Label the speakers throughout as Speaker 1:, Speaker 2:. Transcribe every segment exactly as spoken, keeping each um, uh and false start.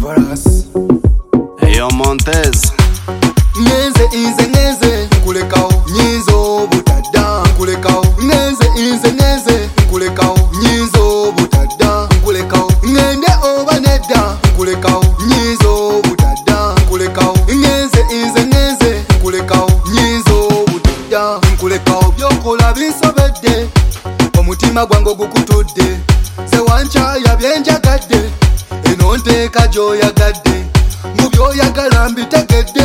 Speaker 1: chorus.
Speaker 2: Eyo Montez
Speaker 1: Ngenze inze ngenze nkulekawo nyinzo butada nkulekawo ngenze inze ngenze nkulekawo nyinzo butada nkulekawo ngende oba nedda nkulekawo nyinzo butada nkulekawo ngenze inze ngenze nkulekawo nyinzo butada nkulekawo byokola binsobedde omutima gwange gukutudde sewankyaya byenjagadde eno nteeka gy'oyagadde mu byoyagala mbitegedde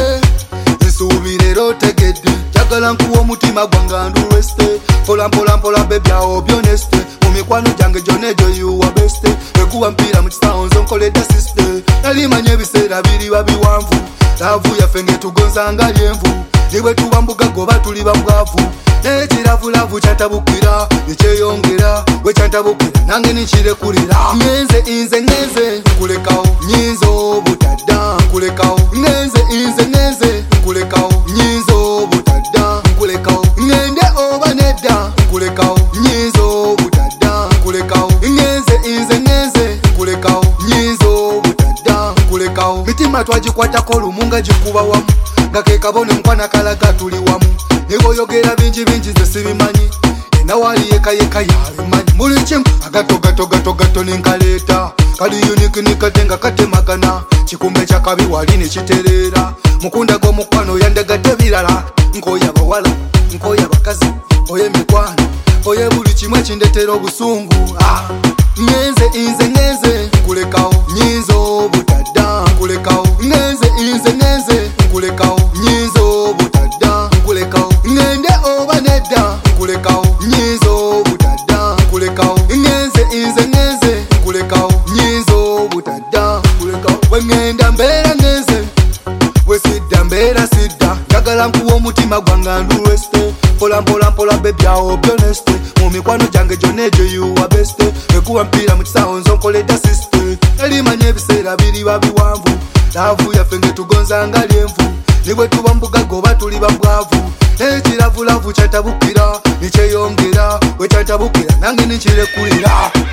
Speaker 1: nsubirero tegedde jagala nkuwa omutima gwange ndulweste mpola mpola mpola bebyawo byoneste mu mikwano gyange gyonna egyo yuwa beste ekuwa mpiira mu kisawo nzo nkoledde siste nalimanya ebiseera biriba biwanvu laavu yaffe ngetugonza nga lyenvu nibwe tuba mbugaga oba tuli bambwavu naye kiravulavu kyantabukira nekyeyongera bwe kyantabukira nange ninkirekulira ngenze inze ngenze nkulekawo nyinzo butada nkulekawo ngenze inze ngenze nkulekawo nyinzo butada nkulekawo ngende oba nedda nkulekawo nyinzo butada nkulekawo ngenze inze ngenze nkulekawo nyinzo butada nkulekawo mitima twagikwatako lumu nga gikuba wamu nga kekabone mukwana kalaga tuli wamu niboyogera bingi bingi ze sibimanyi enawali yekayeka yabimanyi buli kimu agato gato gato gato ninkaleeta kali uniki nikatenga katemagana kikumbe kyakabi wali nekitereera mukunda gw'omukwano yandagadde birala nkoya bawala nkoya bakazi oye mikwano oye buli kimu ekindetera obusungu ah. ngenze inze ngenze nkulekawo nyinzo butada nkulekawo ngenze inze ngenze nkulekawo nyinzo butada nkulekawo ngende oba nedda nkulekawo nyinzo butada nkulekawo ngenze inze ngenze nkulekawo nyinzo butada nkulekawo wengenda mbeera ngenze wesidda mbeera sidda njagala nkuwa omutima gwange ndulweste mpola mpola mpola bebyawo byoneste mu mikwano gyange gyonna egyo yuwa beste ekuwa mpiira mu kisawo nzo nkoledda siste nalimanya ebiseera biriba biwanvu laavu yaffe ngetugonza nga lyenvu nibwe tuba mbugaga oba tuli bambwavu naye kiravulavu kyantabukira nekyeyongera bwe kyantabukira nange ninkirekulira